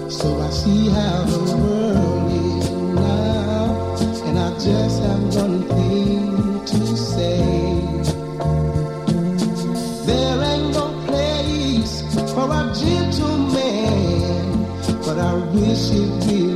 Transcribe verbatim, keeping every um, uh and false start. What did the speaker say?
So I see how the world is now, and I just have one thing to say. There ain't no place for a gentleman, but I wish it did.